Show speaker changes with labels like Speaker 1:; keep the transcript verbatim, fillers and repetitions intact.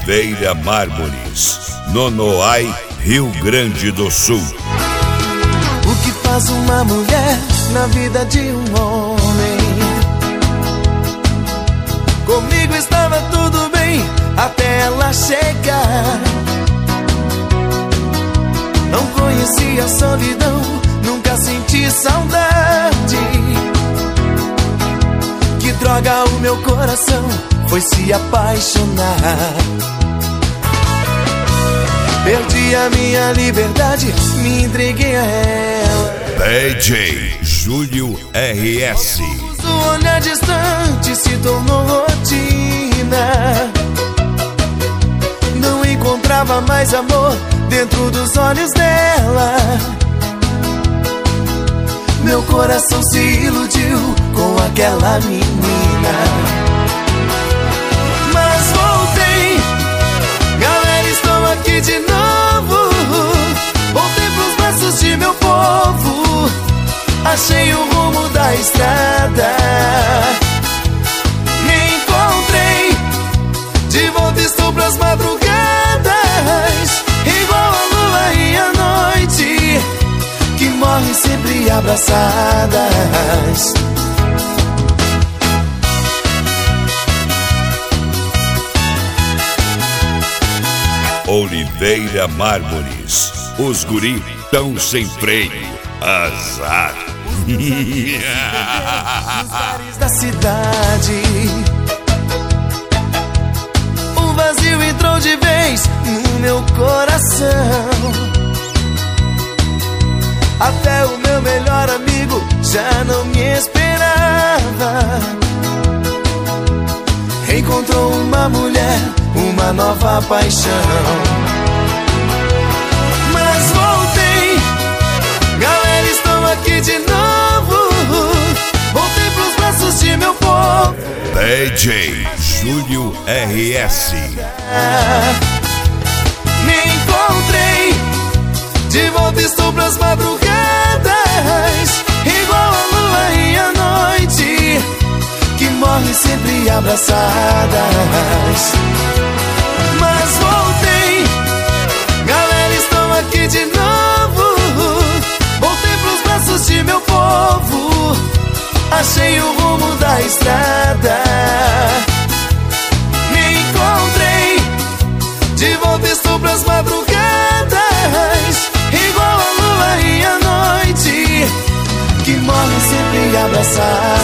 Speaker 1: Oliveira Mármores, Nonoai, Rio Grande do Sul.
Speaker 2: O que faz uma mulher na vida de um homem? Comigo estava tudo bem até ela chegar. Não conhecia a solidão, nunca senti saudade. Que droga, o meu coração foi se apaixonar. Perdi a minha liberdade, me entreguei a ela.
Speaker 1: D J Júlio R S.
Speaker 2: O olhar distante se tornou rotina. Não encontrava mais amor dentro dos olhos dela. Meu coração se iludiu com aquela menina. Mas voltei, galera, estou aqui de novo. Voltei pros braços de meu povo. Achei o rumo da estrada. Me encontrei, de volta estou pras madrugadas. Igual a lua e a noite, que morrem sempre abraçadas.
Speaker 1: Oliveira Mármores, os guri tão sem freio, azar.
Speaker 2: Nos bares da cidade, o vazio entrou de vez no meu coração. Até o meu melhor amigo já não me esperava. Encontrou uma mulher, uma nova paixão. Mas voltei, galera, estou aqui de novo. Voltei pros braços de meu povo.
Speaker 1: D J Júlio R S.
Speaker 2: Me encontrei, de volta estou pras madrugadas. Igual a lua e a noite, que morrem sempre abraçadas. Mas voltei, galera, estou aqui de novo. Voltei pros braços de meu povo. Achei o rumo da estrada. Me encontrei, de volta estou pras madrugadas. Igual a lua e a noite, que morrem sempre abraçadas.